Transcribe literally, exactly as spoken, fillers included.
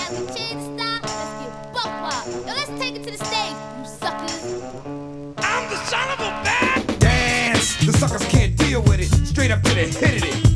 Can we change the style? Let's get buck wild. Yo, let's take it to the stage, you suckers. I'm the son of a bad dance. The suckers can't deal with it. Straight up to the hit of it.